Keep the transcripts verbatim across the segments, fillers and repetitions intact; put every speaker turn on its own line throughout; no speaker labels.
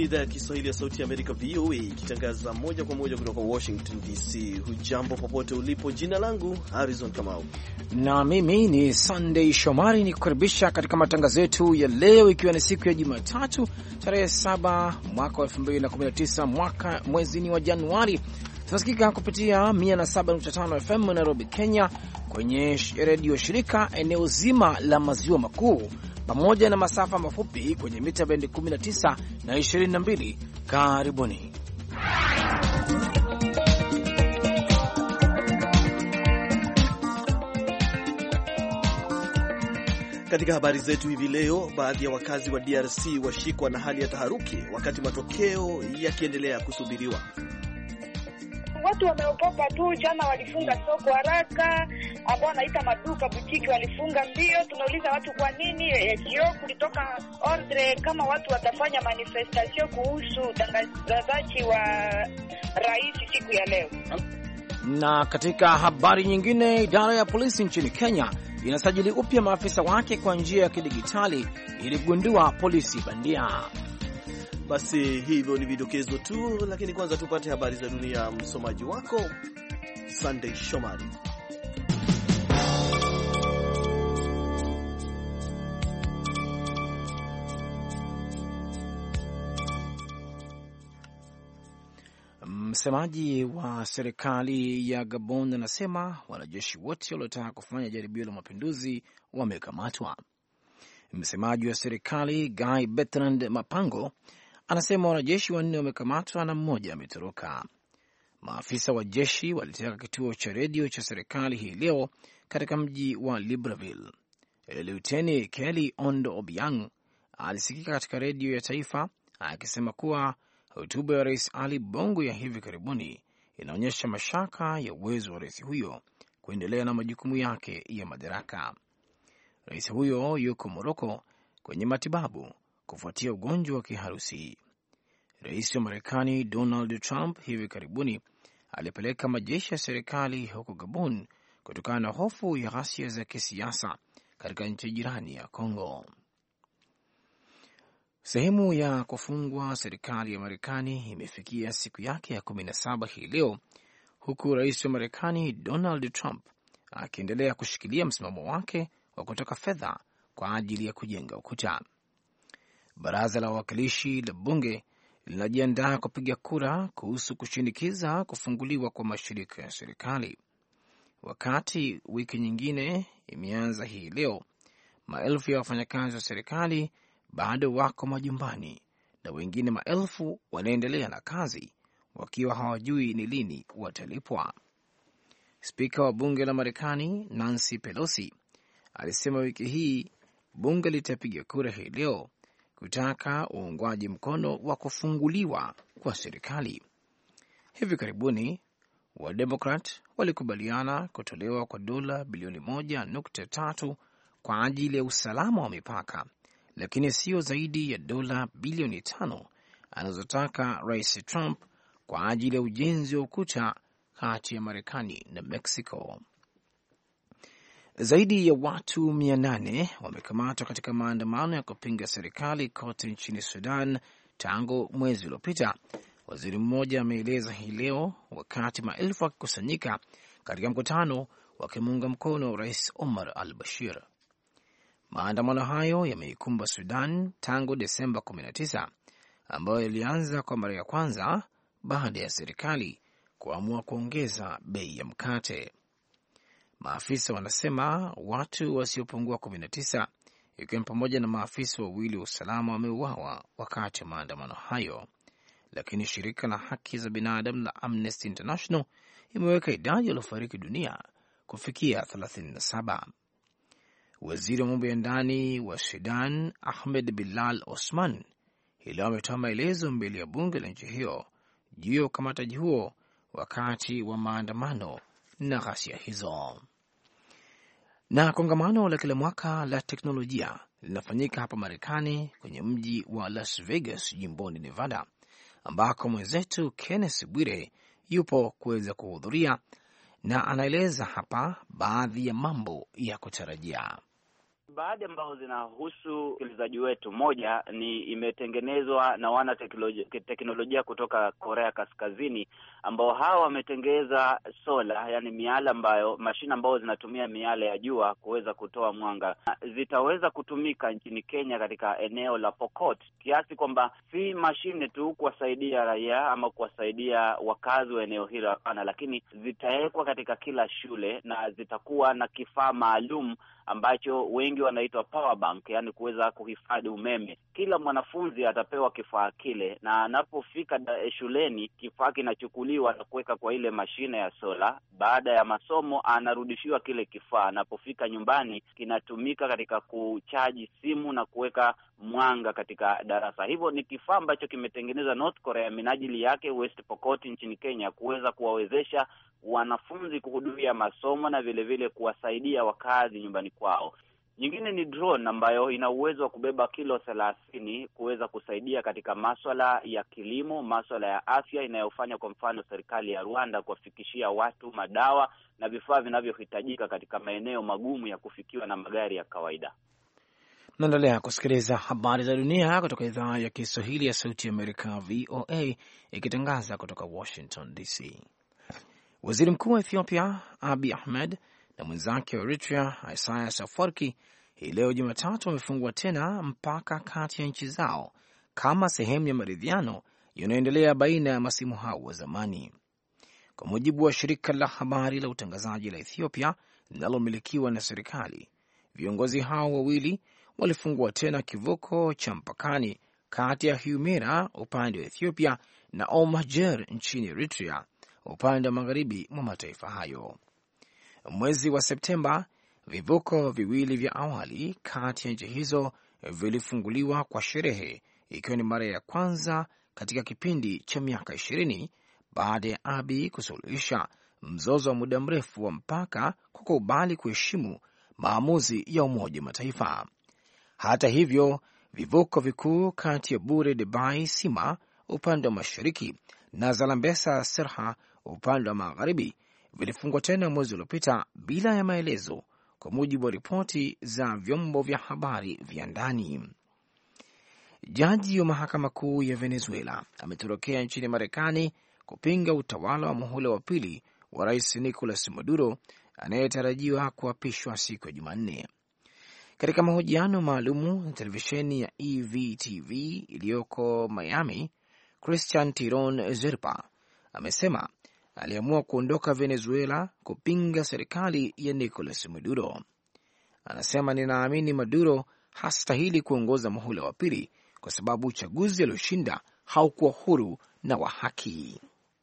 idhaa ya Kiswahili ya Sauti ya Amerika, V O A, ikitangaza moja kwa moja kutoka Washington D C. Hujambo popote ulipo, jina langu Harrison Kamau
na mimi ni Sunday Shomari, ni kukaribisha katika matangazo yetu ya leo, ikiwa ni siku ya Jumatatu tarehe saba mwaka wa elfu mbili na kumi na tisa, mwaka mwezi ni wa Januari. Tunasikika kupitia mia na saba nukta tano F M Nairobi, Kenya, kwenye redio shirika eneo zima la maziwa makuu, pamoja na masafa mafupi kwenye mita bendi kumi na tisa na ishirini na mbili. Karibuni.
Katika habari zetu hivi leo, baadhi ya wakazi wa D R C washikwa na hali ya taharuki wakati matokeo yakiendelea kusubiriwa.
Watu wameogopa tu. Jana walifunga soko haraka, ambao wanaita maduka butiki walifunga mbio. Tunauliza watu kwa nini? Jio kulitoka ordre kama watu watafanya manifestation kuhusu utangazaji wa rais siku ya leo.
Na katika habari nyingine, idara ya polisi nchini Kenya inasajili upya maafisa wake kwa njia ya kidigitali ili kugundua polisi bandia.
Basi hivyo ni vidokezo tu, lakini kwanza tupate habari za dunia. Msomaji wako Sunday Shomari.
Msemaji wa serikali ya Gabon anasema wanajeshi wote waliotaka kufanya jaribio la mapinduzi wamekamatwa. Msemaji wa serikali Guy Bertrand Mapango anasema wanajeshi wanne wamekamatwa na mmoja ametoroka. Maafisa wa jeshi waliteka kituo cha redio cha serikali hii leo katika mji wa Libreville. Luteni Kelly Ondo Obiang alisikika katika redio ya taifa akisema kuwa hotuba ya Rais Ali Bongo ya hivi karibuni inaonyesha mashaka ya uwezo wa rais huyo kuendelea na majukumu yake ya madaraka. Rais huyo yuko Moroko kwenye matibabu kufuatia ugonjwa wa kiharusi. Rais wa Marekani Donald Trump hivi karibuni alipeleka majeshi ya serikali huko Gabon kutokana na hofu ya ghasia za kisiasa katika nchi jirani ya Kongo. Sehemu ya kufungwa serikali ya Marekani imefikia siku yake ya kumi na saba hii leo, huku rais wa Marekani Donald Trump akiendelea kushikilia msimamo wake wa kutaka fedha kwa ajili ya kujenga ukuta. Baraza la wawakilishi la bunge linajiandaa kupiga kura kuhusu kushinikiza kufunguliwa kwa mashirika ya serikali. Wakati wiki nyingine imeanza hii leo, maelfu ya wafanyakazi wa serikali bado wako majumbani na wengine maelfu wanaendelea na kazi wakiwa hawajui ni lini watalipwa. Spika wa bunge la Marekani Nancy Pelosi alisema wiki hii bunge litapiga kura hii leo kutaka uungwaji mkono wa kufunguliwa kwa serikali. Hivi karibuni Wademokrat walikubaliana kutolewa kwa dola bilioni moja nukta tatu kwa ajili ya usalama wa mipaka, lakini sio zaidi ya dola bilioni tano anazotaka Rais Trump kwa ajili ya ujenzi wa ukuta kati ya Marekani na Mexico. Zaidi ya watu mia nane wamekamatwa katika maandamano ya kupinga serikali kote nchini Sudan tangu mwezi uliopita, waziri mmoja ameeleza hii leo, wakati maelfu wakikusanyika katika mkutano wakimuunga mkono Rais Omar al-Bashir. Maandamano hayo yameikumba Sudan tangu Desemba kumi na tisa, ambayo ilianza kwa mara ya kwanza baada ya serikali kuamua kuongeza bei ya mkate. Maafisa wanasema watu wasiopungua kumi na tisa, ikiwa pamoja na maafisa wawili wa usalama, wameuawa wakati wa maandamano hayo, lakini shirika la haki za binadamu la Amnesty International imeweka idadi waliofariki dunia kufikia thelathini na saba. Waziri wa mambo ya ndani wa Sudan Ahmed Bilal Osman hilo ametoa maelezo mbele ya bunge la nchi hiyo juu ya ukamataji huo wakati wa maandamano na ghasia hizo. Na kongamano la kila mwaka la teknolojia linafanyika hapa Marekani kwenye mji wa Las Vegas jimboni Nevada, ambako mwenzetu Kenneth Bwire yupo kuweza kuhudhuria na anaeleza hapa baadhi ya mambo ya kutarajia.
baadhi ambao zinahusu usikilizaji wetu. Moja ni imetengenezwa na wana teknolojia, teknolojia kutoka Korea Kaskazini, ambao hawa wametengeza sola, yani miale ambayo mashine ambazo zinatumia miale ya jua kuweza kutoa mwanga. Zitaweza kutumika nchini Kenya katika eneo la Pokot, kiasi kwamba si mashine tu kuwasaidia raia ama kuwasaidia wakazi wa eneo hilo, hapana, lakini zitawekwa katika kila shule na zitakuwa na kifaa maalum ambacho wengi wanaitwa power bank, yani kuweza kuhifadhi umeme. Kila mwanafunzi atapewa kifaa kile, na anapofika shuleni kifaa kinachukuliwa na kuweka kwa ile mashine ya sola. Baada ya masomo anarudishiwa kile kifaa. Anapofika nyumbani kinatumika katika kuchaji simu na kuweka mwanga katika darasa. Hivyo ni kifaa ambacho kimetengenezwa North Korea minajili yake West Pokot nchini Kenya, kuweza kuwawezesha wanafunzi kuhudhuria masomo na vile vile kuwasaidia wakazi nyumbani kwao. Nyingine ni drone ambayo ina uwezo wa kubeba kilo thelathini, kuweza kusaidia katika masuala ya kilimo, masuala ya afya, inayofanya kwa mfano serikali ya Rwanda kuwafikishia watu madawa na vifaa vinavyohitajika katika maeneo magumu ya kufikiwa na magari ya kawaida.
Naendelea kusikiliza habari za dunia kutoka idhaa ya Kiswahili ya Sauti ya Amerika, V O A, ikitangaza kutoka Washington D C. Waziri Mkuu wa Ethiopia Abiy Ahmed na mwenzake wa Eritrea Isaias Afwerki hii leo Jumatatu wamefungua tena mpaka kati ya nchi zao kama sehemu ya maridhiano yanayoendelea baina ya masimu hao wa zamani. Kwa mujibu wa shirika la habari la utangazaji la Ethiopia linalomilikiwa na serikali, viongozi hao wawili walifungua tena kivuko cha mpakani kati ya Humera upande wa Ethiopia na Omahjer nchini Eritrea upande wa magharibi mwa mataifa hayo. Mwezi wa Septemba, vivuko viwili vya awali kati ya nchi hizo vilifunguliwa kwa sherehe, ikiwa ni mara ya kwanza katika kipindi cha miaka ishirini baada ya Abiy kusuluhisha mzozo wa muda mrefu wa mpaka kwa kukubali kuheshimu maamuzi ya Umoja wa Mataifa. Hata hivyo, vivuko vikuu kati ya Bure Debai Sima upande wa mashariki na Zalambesa Serha upande wa magharibi vilifungwa tena mwezi uliopita bila ya maelezo, kwa mujibu wa ripoti za vyombo vya habari vya ndani. Jaji wa mahakama kuu ya Venezuela ametorokea nchini Marekani kupinga utawala wa muhula wa pili wa Rais Nicolas Maduro anayetarajiwa kuapishwa siku ya Jumanne. Katika mahojiano maalumu na televisheni ya E V T V iliyoko Miami, Christian Tiron Zerpa amesema aliamua kuondoka Venezuela kupinga serikali ya Nicolas Maduro. Anasema, ninaamini Maduro hastahili kuongoza muhula wa pili kwa sababu uchaguzi alioshinda haukuwa huru na wa haki.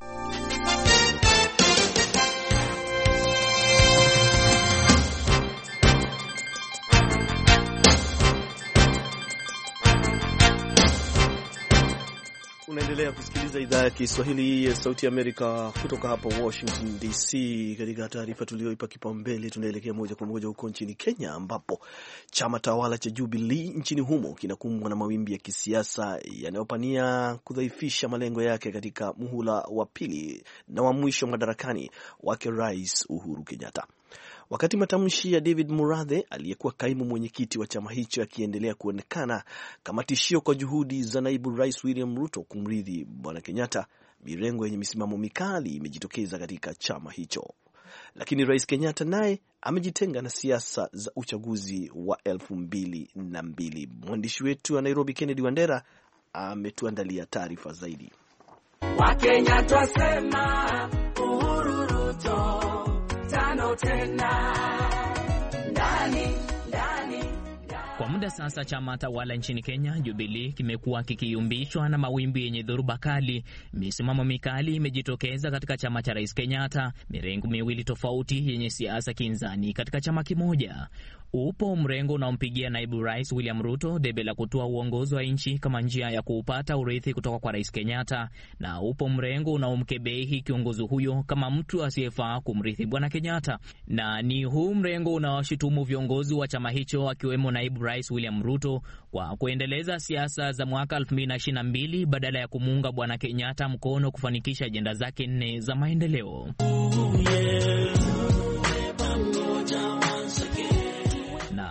Unaendelea kusikiliza idhaa ya Kiswahili ya Sauti ya Amerika kutoka hapa Washington D C. Katika taarifa tuliyoipa kipaumbele, tunaelekea moja kwa moja huko nchini Kenya, ambapo chama tawala cha Jubilee nchini humo kinakumbwa na mawimbi ya kisiasa yanayopania kudhaifisha malengo yake katika muhula wa pili na wa mwisho madarakani wake Rais Uhuru Kenyatta. Wakati matamshi ya David Murathe aliyekuwa kaimu mwenyekiti wa chama hicho yakiendelea kuonekana kama tishio kwa juhudi za naibu rais William Ruto kumrithi bwana Kenyatta, mirengo yenye misimamo mikali imejitokeza katika chama hicho. Lakini Rais Kenyatta naye amejitenga na siasa za uchaguzi wa elfu mbili na mbili. Mwandishi wetu wa Nairobi Kennedy Wandera ametuandalia taarifa zaidi.
Wakenya twasema Uhuru Ruto tano tena ndani ndani.
Kwa muda sasa chama tawala nchini Kenya Jubilee kimekuwa kikiyumbishwa na mawimbi yenye dhoruba kali. Misimamo mikali imejitokeza katika chama cha Rais Kenyatta, mirengo miwili tofauti yenye siasa kinzani katika chama kimoja. Upo mrengo unaompigia naibu rais William Ruto debe la kutoa uongozi wa nchi kama njia ya kuupata urithi kutoka kwa Rais Kenyatta, na upo mrengo unaomkebehi kiongozi huyo kama mtu asiyefaa kumrithi bwana Kenyatta. Na ni huu mrengo unaoshutumu viongozi wa chama hicho akiwemo naibu rais William Ruto kwa kuendeleza siasa za mwaka elfu mbili na ishirini na mbili badala ya kumuunga bwana Kenyatta mkono kufanikisha ajenda zake nne za maendeleo. Na mzozo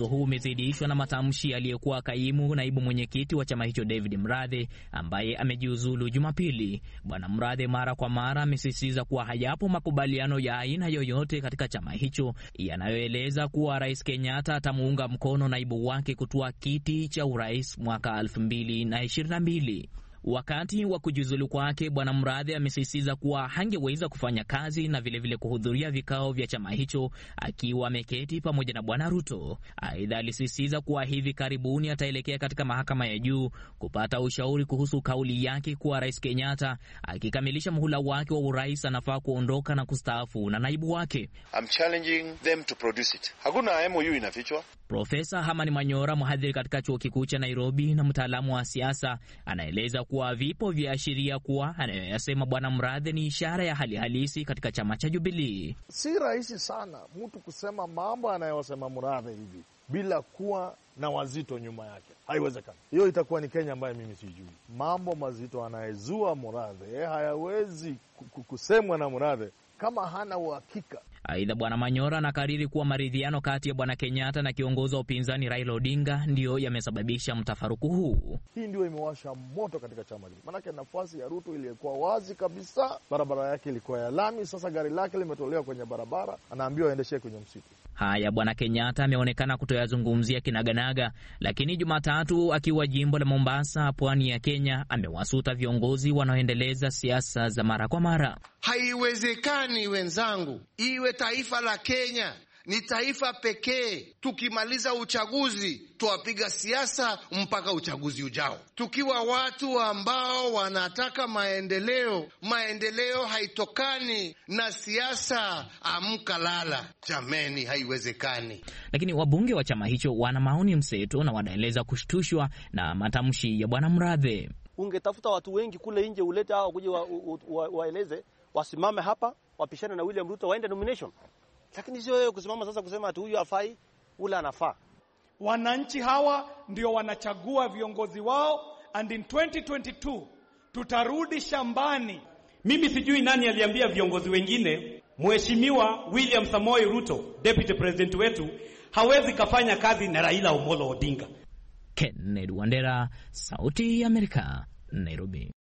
huu umezidishwa na matamshi aliyekuwa kaimu naibu mwenyekiti wa chama hicho David Mrathe, ambaye amejiuzulu Jumapili. Bwana Mrathe mara kwa mara amesisitiza kuwa hayapo makubaliano ya aina yoyote katika chama hicho yanayoeleza kuwa Rais Kenyatta atamuunga mkono naibu wake kutua kiti cha urais mwaka elfu mbili na ishirini na mbili. Wakati wa kujiuzulu kwake, Bwana Mrathe amesisitiza kuwa hangeweza kufanya kazi na vilevile vile kuhudhuria vikao vya chama hicho akiwa ameketi pamoja na Bwana Ruto. Aidha, alisisitiza kuwa hivi karibuni ataelekea katika mahakama ya juu kupata ushauri kuhusu kauli yake kuwa Rais Kenyatta akikamilisha muhula wake wa urais anafaa kuondoka na kustaafu na naibu wake.
I'm challenging them to produce it. Hakuna M O U inafichwa.
Profesa Hamani Manyora, mhadhiri katika chuo kikuu cha Nairobi na mtaalamu wa siasa, anaeleza kuwa vipo viashiria kuwa anayoyasema Bwana Mrathe ni ishara ya hali halisi katika chama cha Jubilee.
Si rahisi sana mtu kusema mambo anayosema Mrathe hivi bila kuwa na wazito nyuma yake. Haiwezekani. Hiyo itakuwa ni Kenya ambayo mimi sijui. Mambo mazito anayezua Mrathe hayawezi kusemwa na Mrathe kama hana uhakika.
Aidha, Bwana Manyora anakariri kuwa maridhiano kati ya Bwana Kenyatta na kiongozi wa upinzani Raila Odinga ndiyo yamesababisha mtafaruku huu.
Hii ndio imewasha moto katika chama hili. Maana nafasi ya Ruto ilikuwa wazi kabisa, barabara yake ilikuwa ya lami, sasa gari lake limetolewa kwenye barabara, anaambiwa aendeshe kwenye msitu.
Haya, Bwana Kenyatta ameonekana kutoyazungumzia kinaganaga, lakini Jumatatu akiwa jimbo la Mombasa, pwani ya Kenya, amewasuta viongozi wanaoendeleza siasa za mara kwa mara.
Haiwezekani wenzangu, iwe taifa la Kenya ni taifa pekee tukimaliza uchaguzi tuwapiga siasa mpaka uchaguzi ujao. Tukiwa watu ambao wanataka maendeleo, maendeleo haitokani na siasa amka lala. Jameni, haiwezekani.
Lakini wabunge wa chama hicho wana maoni mseto na wanaeleza kushtushwa na matamshi ya Bwana Mrathe.
Ungetafuta watu wengi kule nje, ulete hao kuja waeleze wa, wa wasimame hapa wapishane na William Ruto waende nomination. Lakini sio wewe kusimama sasa kusema ati huyu hafai, ule anafaa.
Wananchi hawa ndio wanachagua viongozi wao, and in twenty twenty-two tutarudi shambani. Mimi sijui nani aliambia viongozi wengine Mheshimiwa William Samoei Ruto, deputy president wetu, hawezi kafanya kazi na Raila Omolo Odinga.
Kennedy Wandera, Sauti ya Amerika, Nairobi.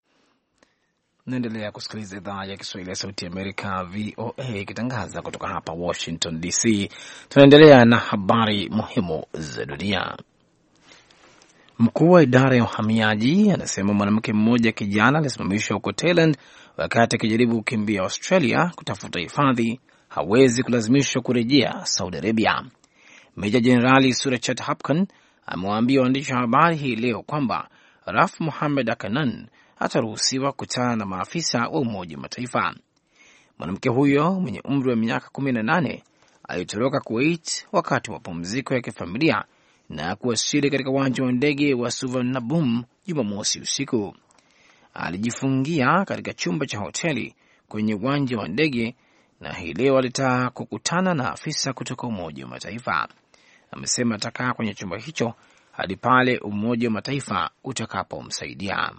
Naendelea kusikiliza idhaa ya Kiswahili ya Sauti ya Amerika, V O A, ikitangaza kutoka hapa Washington D C. Tunaendelea na habari muhimu za dunia. Mkuu wa idara ya uhamiaji anasema mwanamke mmoja kijana alisimamishwa huko Thailand wakati akijaribu kukimbia Australia kutafuta hifadhi hawezi kulazimishwa kurejea Saudi Arabia. Meja Jenerali Surachat Hapkan amewaambia waandishi wa habari hii leo kwamba Raf Mohamed Akanan ataruhusiwa kukutana na maafisa wa Umoja wa Mataifa. Mwanamke huyo mwenye umri wa miaka kumi na nane alitoroka Kuwait wakati wa mapumziko ya kifamilia na kuwasili katika uwanja wa ndege wa Suvarnabhumi Jumamosi usiku. Alijifungia katika chumba cha hoteli kwenye uwanja wa ndege na hii leo alitaka kukutana na afisa kutoka Umoja wa Mataifa. Amesema atakaa kwenye chumba hicho hadi pale Umoja wa Mataifa utakapomsaidia.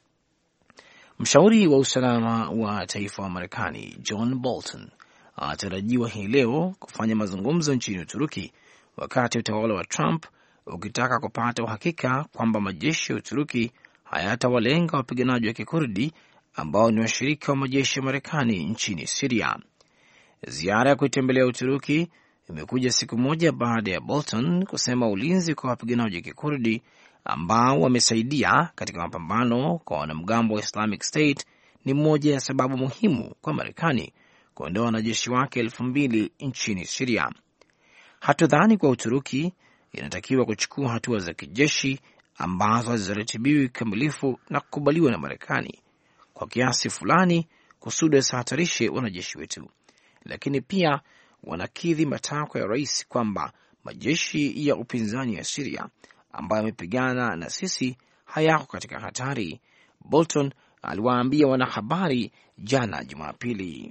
Mshauri wa usalama wa taifa wa Marekani John Bolton anatarajiwa hii leo kufanya mazungumzo nchini Uturuki wakati utawala wa Trump ukitaka kupata uhakika kwamba majeshi ya Uturuki hayatawalenga wapiganaji wa Kikurdi ambao ni washirika wa majeshi ya Marekani nchini Syria. Ziara ya kuitembelea Uturuki imekuja siku moja baada ya Bolton kusema ulinzi kwa wapiganaji wa Kikurdi ambao wamesaidia katika mapambano kwa wanamgambo wa Islamic State ni moja ya sababu muhimu kwa Marekani kuondoa wanajeshi wake elfu mbili nchini Syria. Hatudhani kwa Uturuki inatakiwa kuchukua hatua za kijeshi ambazo haziratibiwi kikamilifu na kukubaliwa na Marekani kwa kiasi fulani kusudi wasihatarishe wanajeshi wetu, lakini pia wanakidhi matakwa ya rais kwamba majeshi ya upinzani ya Syria ambayo yamepigana na sisi hayako katika hatari, Bolton aliwaambia wanahabari jana Jumapili.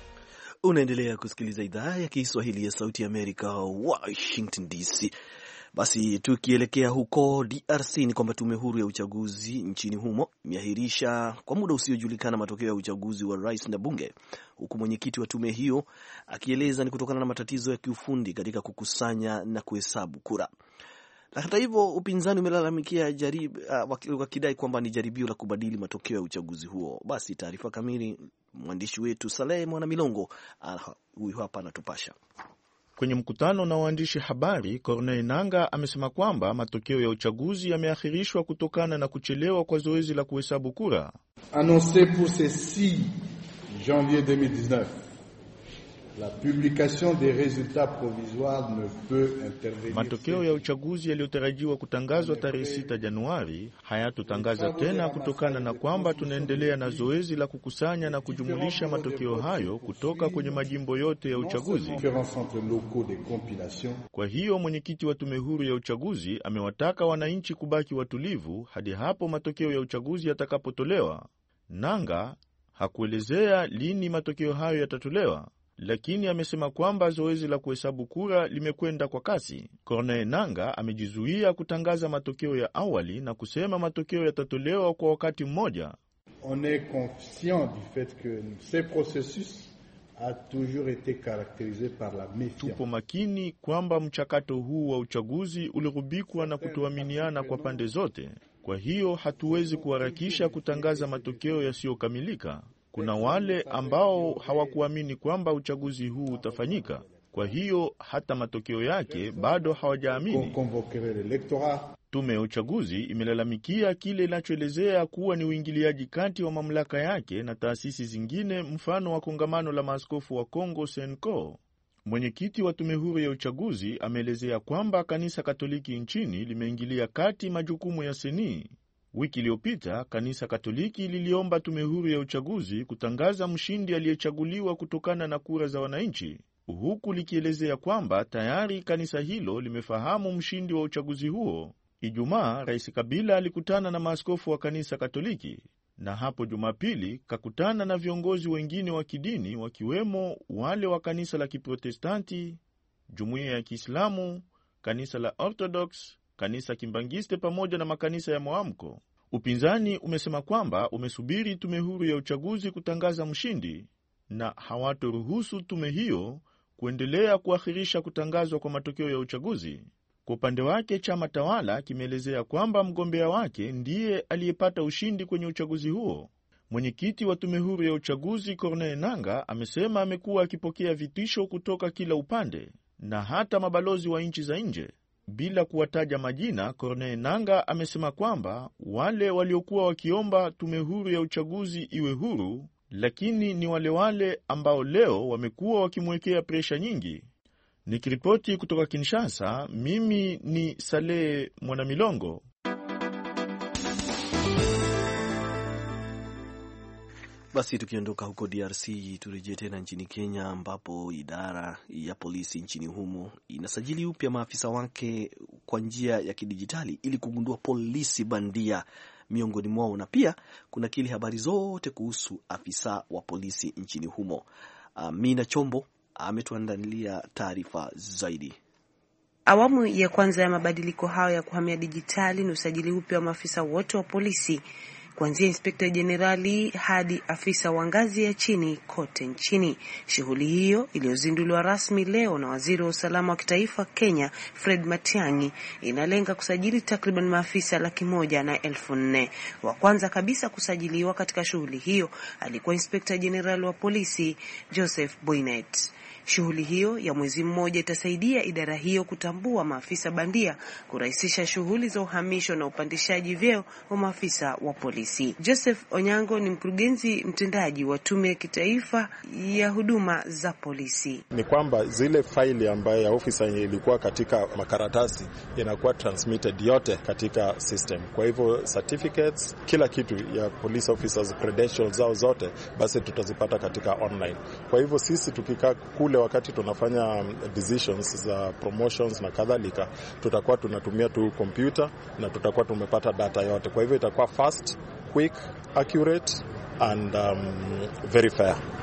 Unaendelea kusikiliza idhaa ya Kiswahili ya Sauti ya Amerika, Washington D C. Basi tukielekea huko D R C ni kwamba tume huru ya uchaguzi nchini humo imeahirisha kwa muda usiojulikana matokeo ya uchaguzi wa rais na bunge, huku mwenyekiti wa tume hiyo akieleza ni kutokana na matatizo ya kiufundi katika kukusanya na kuhesabu kura. Na hata hivyo upinzani umelalamikia jarib uh, wakidai kwamba ni jaribio la kubadili matokeo ya uchaguzi huo. Basi taarifa kamili mwandishi wetu Saleh Mwana Milongo huyu uh, hapa anatupasha.
Kwenye mkutano na waandishi habari, Corneille Nangaa amesema kwamba matokeo ya uchaguzi yameahirishwa kutokana na kuchelewa kwa zoezi la kuhesabu kura.
Annoncé pour ce six janvier deux mille dix-neuf, la publication des résultats provisoires ne peut intervenir.
Matokeo ya uchaguzi yaliyotarajiwa kutangazwa tarehe sita Januari hayatotangaza tena kutokana na kwamba tunaendelea na zoezi la kukusanya na kujumulisha matokeo hayo kutoka kwenye majimbo yote ya uchaguzi. Kwa hiyo mwenyekiti wa tume huru ya uchaguzi amewataka wananchi kubaki watulivu hadi hapo matokeo ya uchaguzi yatakapotolewa. Nangaa hakuelezea lini matokeo hayo yatatolewa, lakini amesema kwamba zoezi la kuhesabu kura limekwenda kwa kasi. Corneille Nangaa amejizuia kutangaza matokeo ya awali na kusema matokeo yatatolewa kwa wakati mmoja.
On est conscient du fait que ce processus a toujours été caractérisé par la méfiance.
Tupo makini kwamba mchakato huu wa uchaguzi ulirubikwa na kutoaminiana kwa pande zote. Kwa hiyo hatuwezi kuharakisha kutangaza matokeo yasiyokamilika. Kuna wale ambao hawakuamini kwamba uchaguzi huu utafanyika. Kwa hiyo hata matokeo yake bado hawajaamini. Tume ya uchaguzi imelalamikia kile inachoelezea kuwa ni uingiliaji kati wa mamlaka yake na taasisi zingine, mfano wa kongamano la maaskofu wa Kongo Senko. Mwenyekiti wa tume huru ya uchaguzi ameelezea kwamba kanisa Katoliki nchini limeingilia kati majukumu ya Seni. Wiki iliyopita kanisa Katoliki liliomba tume huru ya uchaguzi kutangaza mshindi aliyechaguliwa kutokana na kura za wananchi, huku likielezea kwamba tayari kanisa hilo limefahamu mshindi wa uchaguzi huo. Ijumaa, Rais Kabila alikutana na maaskofu wa kanisa Katoliki, na hapo Jumapili kakutana na viongozi wengine wa kidini wakiwemo wale wa kanisa la Kiprotestanti, Jumuiya ya Kiislamu, kanisa la Orthodox, kanisa Kimbangiste pamoja na makanisa ya Mwamko. Upinzani umesema kwamba umesubiri tume huru ya uchaguzi kutangaza mshindi na hawatoruhusu tume hiyo kuendelea kuahirisha kutangazwa kwa matokeo ya uchaguzi. Kwa upande wake, chama tawala kimeelezea kwamba mgombea wake ndiye aliyepata ushindi kwenye uchaguzi huo. Mwenyekiti wa tume huru ya uchaguzi Corneille Nangaa amesema amekuwa akipokea vitisho kutoka kila upande na hata mabalozi wa nchi za nje. Bila kuwataja majina, Corneille Nangaa amesema kwamba wale waliokuwa wakiomba tume huru ya uchaguzi iwe huru, lakini ni wale wale ambao leo wamekuwa wakimwekea presha nyingi. Nikiripoti kutoka Kinshasa, mimi ni Saleh Mwana Milongo.
Basi tukiondoka huko D R C turejee tena nchini Kenya, ambapo idara ya polisi nchini humo inasajili upya maafisa wake kwa njia ya kidijitali ili kugundua polisi bandia miongoni mwao, na pia kuna kile habari zote kuhusu afisa wa polisi nchini humo. Amina Chombo ametuandalia taarifa zaidi.
Awamu ya kwanza ya mabadiliko hayo ya kuhamia dijitali ni usajili upya wa maafisa wote wa polisi, kuanzia inspekta jenerali hadi afisa wa ngazi ya chini kote nchini. Shughuli hiyo iliyozinduliwa rasmi leo na waziri wa usalama wa kitaifa Kenya Fred Matiang'i inalenga kusajili takriban maafisa laki moja na elfu nne. Wa kwanza kabisa kusajiliwa katika shughuli hiyo alikuwa inspekta jenerali wa polisi Joseph Boynet. Shughuli hiyo ya mwezi mmoja itasaidia idara hiyo kutambua maafisa bandia, kurahisisha shughuli za uhamisho na upandishaji vyeo wa maafisa wa polisi. Joseph Onyango ni mkurugenzi mtendaji wa Tume ya Kitaifa ya Huduma za Polisi.
Ni kwamba zile faili ambayo ya ofisa ilikuwa katika makaratasi inakuwa transmitted yote katika system. Kwa hivyo certificates, kila kitu ya police officers, credentials zao zote basi tutazipata katika online. Kwa hivyo sisi tukikaa kule wakati tunafanya decisions za promotions na kadhalika, tutakuwa tunatumia tu computer na tutakuwa tumepata data yote. Kwa hivyo itakuwa fast, quick, accurate and um, very fair.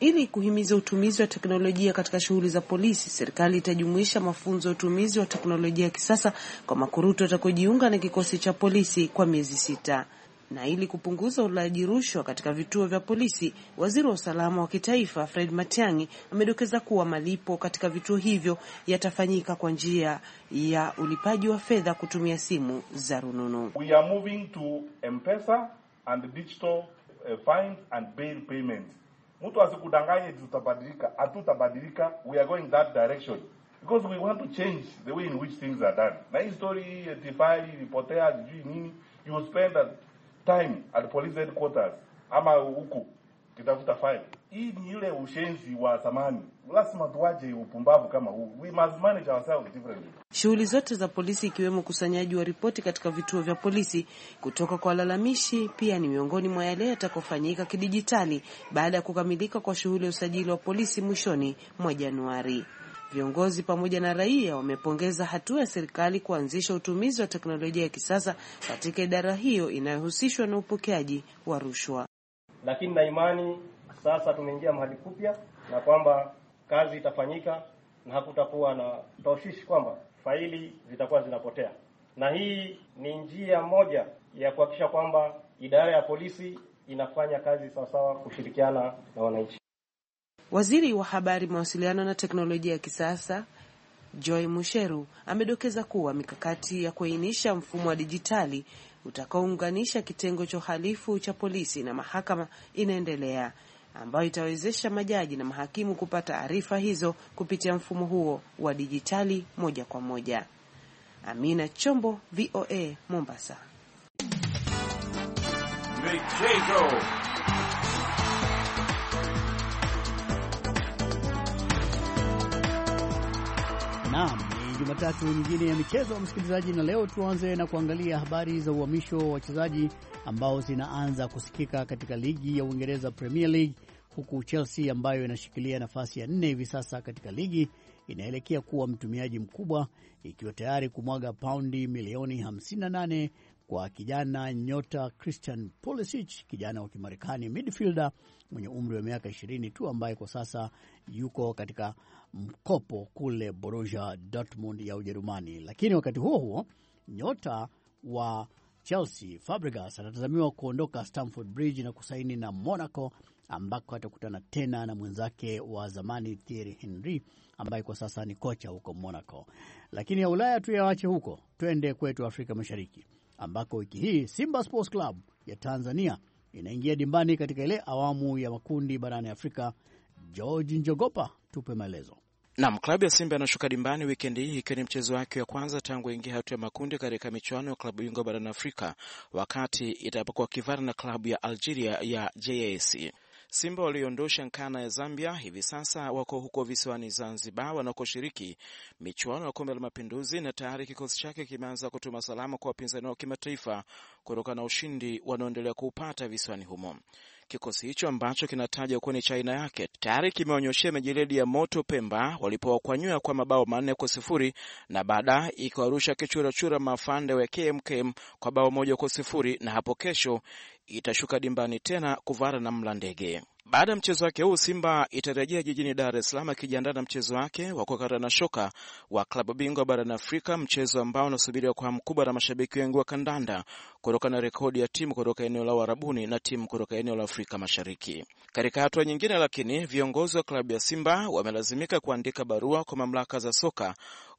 Ili kuhimiza utumizi wa teknolojia katika shughuli za polisi, serikali itajumuisha mafunzo ya utumizi wa teknolojia ya kisasa kwa makurutu watakaojiunga na kikosi cha polisi kwa miezi sita. Na ili kupunguza ulaji rushwa katika vituo vya polisi, waziri wa usalama wa kitaifa Fred Matiang'i amedokeza kuwa malipo katika vituo hivyo yatafanyika kwa njia ya ulipaji wa fedha kutumia simu za rununu.
We are moving to M-Pesa and digital uh, fines and bail payments. Mtu asikudanganye tutabadilika, hatutabadilika. We are going that direction because we want to change the way in which things are done. Na hii story tifai ripotea sijui nini, you will spend a time at police headquarters ama huko kitafuta file. Hii ni ile ushenzi wa zamani. Lazima tuache upumbavu kama huu. We must manage ourselves differently.
Shughuli zote za polisi ikiwemo ukusanyaji wa ripoti katika vituo vya polisi kutoka kwa walalamishi pia ni miongoni mwa yale yatakayofanyika kidijitali baada ya kukamilika kwa shughuli ya usajili wa polisi mwishoni mwa Januari. Viongozi pamoja na raia wamepongeza hatua ya serikali kuanzisha utumizi wa teknolojia ya kisasa katika idara hiyo inayohusishwa na upokeaji wa rushwa.
Lakini na imani sasa tumeingia mahali kupya na kwamba kazi itafanyika na hakutakuwa na tashwishi kwamba faili zitakuwa zinapotea. Na hii ni njia moja ya kuhakikisha kwamba idara ya polisi inafanya kazi sawasawa kushirikiana na wananchi.
Waziri wa habari, mawasiliano na teknolojia ya kisasa Joy Musheru amedokeza kuwa mikakati ya kuainisha mfumo wa dijitali utakaounganisha kitengo cha uhalifu cha polisi na mahakama inaendelea, ambayo itawezesha majaji na mahakimu kupata taarifa hizo kupitia mfumo huo wa dijitali moja kwa moja. Amina Chombo, V O A, Mombasa.
Michezo.
Naam, ni Jumatatu nyingine ya michezo msikilizaji, na leo tuanze na kuangalia habari za uhamisho wa wachezaji ambao zinaanza kusikika katika ligi ya Uingereza Premier League, huku Chelsea ambayo inashikilia nafasi ya nne hivi sasa katika ligi inaelekea kuwa mtumiaji mkubwa, ikiwa tayari kumwaga paundi milioni hamsini na nane kwa kijana nyota Christian Pulisic, kijana wa Kimarekani midfielder mwenye umri wa miaka ishirini tu, ambaye kwa sasa yuko katika mkopo kule Borussia Dortmund ya Ujerumani. Lakini wakati huo huo, nyota wa Chelsea Fabregas anatazamiwa kuondoka Stamford Bridge na kusaini na Monaco, ambako atakutana tena na mwenzake wa zamani Thierry Henry ambaye kwa sasa ni kocha huko Monaco. Lakini ya Ulaya tu yawache huko, twende kwetu Afrika Mashariki, ambako wiki hii Simba Sports Club ya Tanzania inaingia dimbani katika ile awamu ya makundi barani Afrika. George Njogopa, tupe maelezo.
Naam, klabu ya Simba inashuka dimbani weekend hii ikiwa ni mchezo wake wa kwanza tangu ingia hatua ya makundi katika michuano ya klabu bingwa barani Afrika, wakati itapokuwa kivara na klabu ya Algeria ya J A C. Simba waliondosha Nkana ya Zambia hivi sasa wako huko visiwani Zanzibar wanakoshiriki michuano ya Kombe la Mapinduzi, na tayari kikosi chake kimeanza kutuma salama kwa wapinzani wa kimataifa kutokana na ushindi wanaoendelea kuupata visiwani humo. Kikosi hicho ambacho kinataja kuwa ni cha aina yake tayari kimeonyoshia mijeledi ya moto Pemba walipowakwanyua kwa mabao manne kwa sifuri, na baadaye ikawarusha kichura-chura mafande wa K M K M kwa bao moja kwa sifuri, na hapo kesho itashuka dimbani tena kuvara na Mlandege. Baada ya mchezo wake huu, Simba itarejea jijini Dar es Salaam kijiandaa na mchezo wake wa kukata na shoka wa klabu bingwa barani Afrika, mchezo ambao unasubiriwa kwa hamu kubwa na mashabiki wengi wa kandanda kutokana na rekodi ya timu kutoka eneo la Uarabuni na timu kutoka eneo la Afrika Mashariki. Katika hatua nyingine lakini, viongozi wa klabu ya Simba wamelazimika kuandika barua kwa mamlaka za soka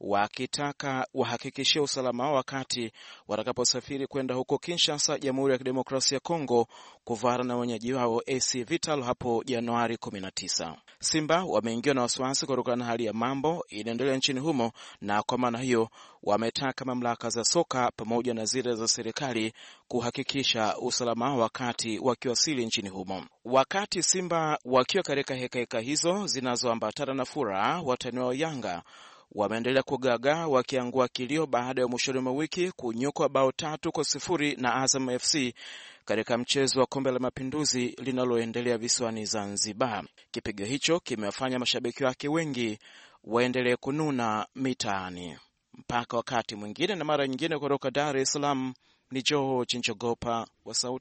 wakitaka wahakikishie usalama wao wakati watakaposafiri kwenda huko Kinshasa, Jamhuri ya Kidemokrasia ya Kongo, kuvara na wenyeji wao A C Vital hapo Januari kumi na tisa. Simba wameingiwa na wasiwasi kutokana na hali ya mambo inaendelea nchini humo, na kwa maana hiyo wametaka mamlaka za soka pamoja na zile za serikali kuhakikisha usalama wakati wakiwasili nchini humo. Wakati Simba wakiwa katika hekaheka hizo zinazoambatana na furaha, watani wa Yanga wameendelea kugaga wakiangua kilio baada ya mwishoni mwa wiki kunyukwa bao tatu kwa sifuri na Azam F C katika mchezo wa Kombe la Mapinduzi linaloendelea visiwani Zanzibar. Kipigo hicho kimewafanya mashabiki wake wengi waendelee kununa mitaani. Mpaka wakati mwingine na mara nyingine, kutoka Dar es Salaam ni George Njogopa wa Sauti.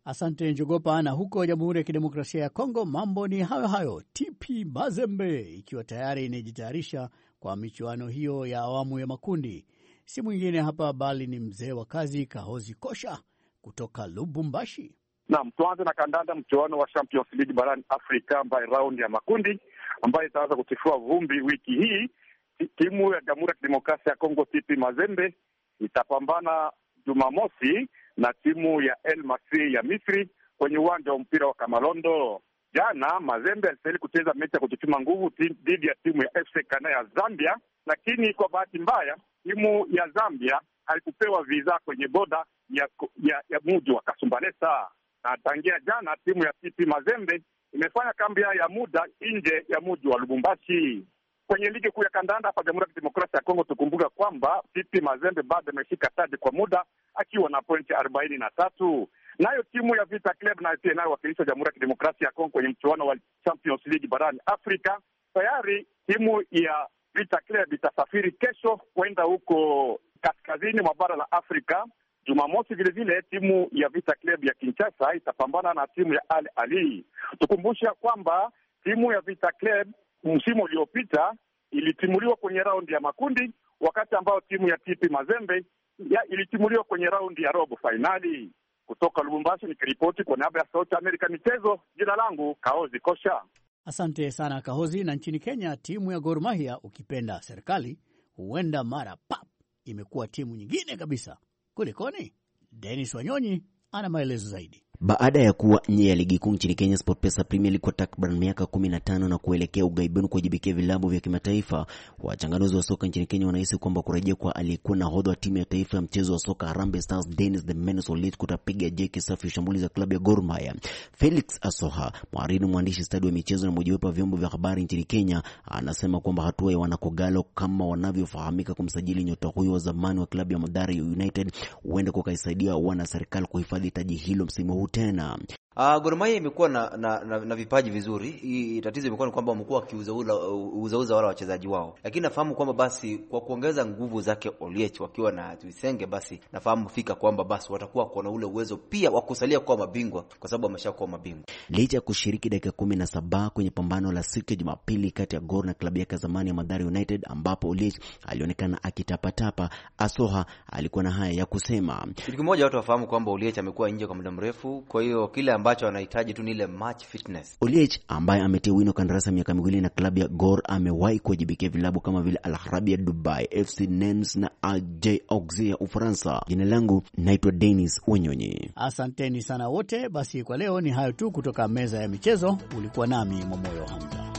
Asante Njogopa. Na huko Jamhuri ya Kidemokrasia ya Kongo mambo ni hayo hayo, T P Mazembe ikiwa tayari inajitayarisha kwa michuano hiyo ya awamu ya makundi. Si mwingine hapa bali ni mzee wa kazi Kahozi Kosha kutoka Lubumbashi.
Naam, tuanze na kandanda, mchuano wa Champions League barani Afrika ambaye raundi ya makundi ambayo itaanza kutifua vumbi wiki hii. Timu ya Jamhuri ya Kidemokrasia ya Kongo T P Mazembe itapambana Jumamosi na timu ya El Masri ya Misri kwenye uwanja wa mpira wa Kamalondo. Jana Mazembe alistahili kucheza mechi ya kujipima nguvu dhidi ya timu ya F C Kana ya Zambia, lakini kwa bahati mbaya timu ya Zambia haikupewa visa kwenye boda ya ya, ya mji wa Kasumbalesa. Na tangia jana timu ya T P Mazembe imefanya kambi ya muda nje ya mji wa Lubumbashi. Kwenye ligi kuu ya kandanda hapa Jamhuri ya Kidemokrasia ya Kongo, tukumbuka kwamba T P Mazembe bado ameshika taji kwa muda akiwa na pointi arobaini na tatu. Nayo timu ya Vita Club nayo pia inayowakilisha Jamhuri ya Kidemokrasia ya Kongo kwenye mchuano wa Champions League barani Afrika. Tayari timu ya Vita Club itasafiri kesho kwenda huko kaskazini mwa bara la Afrika. Jumamosi vile vile timu ya Vita Club ya Kinshasa itapambana na timu ya Al Ahly. Tukumbusha kwamba timu ya Vita Club msimu uliopita ilitimuliwa kwenye raundi ya makundi, wakati ambao timu ya T P Mazembe ya ilitimuliwa kwenye raundi ya robo finali. Kutoka Lubumbashi nikiripoti kwa niaba ya Sauti Amerika michezo, jina langu Kahozi Kosha.
Asante sana Kahozi. Na nchini Kenya timu ya Gor Mahia, ukipenda serikali, huenda mara pap imekuwa timu nyingine kabisa. Kulikoni? Dennis Wanyonyi ana maelezo zaidi.
Baada ya kuwa nje ya ligi kuu nchini Kenya SportPesa Premier League kwa takriban miaka kumi na tano na kuelekea ugaibuni kujibikia vilabu vya kimataifa, wachanganuzi wa soka nchini Kenya wanahisi kwamba kurejea kwa aliyekuwa nahodha wa timu ya taifa ya mchezo wa soka Harambee Stars Dennis the Menace Olit kutapiga jeki safi shambulizi za klabu ya Gor Mahia. Felix Asoha, mhariri mwandishi stadi wa michezo na mojawapo wa vyombo vya habari nchini Kenya, anasema kwamba hatua ya wanakogalo kama wanavyofahamika kumsajili nyota huyo wa zamani wa klabu ya Mathare United huenda kukaisaidia wana serikali kuhifadhi taji hilo msimu huu tena.
Uh, Gor Mahia imekuwa na, na, na, na vipaji vizuri. Hii tatizo imekuwa ni kwamba wamekuwa wakiuza uza uza wala wachezaji wao. Lakini nafahamu kwamba basi kwa kuongeza nguvu zake Oliech wakiwa na Tuisenge, basi nafahamu fika kwamba basi watakuwa kuna ule uwezo pia wa kusalia kwa mabingwa kwa sababu wameshakuwa mabingwa.
Licha ya kushiriki dakika kumi na saba kwenye pambano la siku ya Jumapili kati ya Gor na klabu yake zamani ya Mathare United ambapo Oliech alionekana akitapatapa, Asoha alikuwa na haya ya kusema.
Kitu kimoja watu wafahamu kwamba Oliech amekuwa nje kwa muda mrefu, kwa hiyo kile ambacho anahitaji tu ni ile match fitness.
Oliech ambaye ametia wino kandarasi miaka miwili na klabu ya Gor amewahi kujibikia vilabu kama vile Al Arabiya Dubai, F C Nantes na Al J Auxerre ya Ufaransa. Jina langu naitwa Dennis Wanyonyi.
Asanteni sana wote. Basi kwa leo ni hayo tu kutoka meza ya michezo. Ulikuwa nami Momoyo Hamza.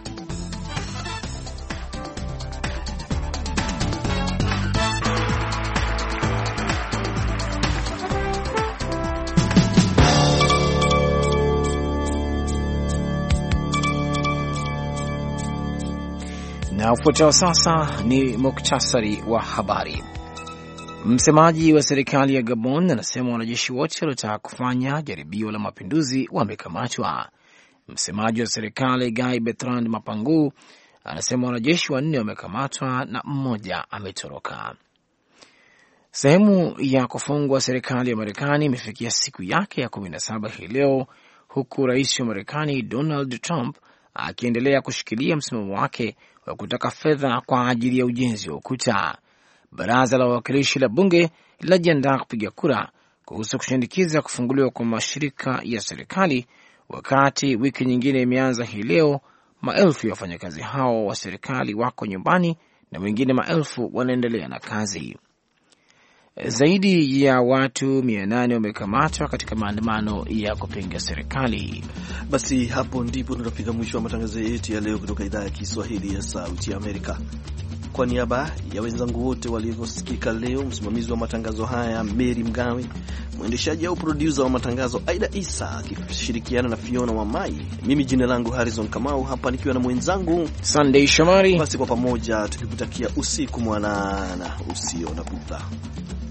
Na ufuatao sasa ni muktasari wa habari. Msemaji wa serikali ya Gabon anasema wanajeshi wote waliotaka kufanya jaribio la mapinduzi wamekamatwa. Msemaji wa serikali Guy Bertrand Mapangu anasema wanajeshi wanne wamekamatwa na mmoja ametoroka. Sehemu ya kufungwa serikali ya Marekani imefikia siku yake ya kumi na saba hii leo, huku rais wa Marekani Donald Trump akiendelea kushikilia msimamo wake wa kutaka fedha kwa ajili ya ujenzi wa ukuta. Baraza la wawakilishi la bunge linajiandaa kupiga kura kuhusu kushindikiza kufunguliwa kwa mashirika ya serikali, wakati wiki nyingine imeanza hii leo. Maelfu ya wafanyakazi hao wa serikali wako nyumbani na wengine maelfu wanaendelea na kazi. Zaidi ya watu mia nane wamekamatwa katika maandamano ya kupinga serikali.
Basi hapo ndipo tunafika mwisho wa matangazo yetu ya leo kutoka idhaa ya Kiswahili ya Sauti ya Amerika. Kwa niaba ya wenzangu wote waliosikika leo, msimamizi wa matangazo haya Mary Mgawe, mwendeshaji au producer wa matangazo Aida Isa akishirikiana na Fiona Wamai, mimi jina langu Harrison Kamau, hapa nikiwa na mwenzangu
Sunday Shomari.
Basi kwa pamoja tukikutakia usiku mwanana usio na bughudha.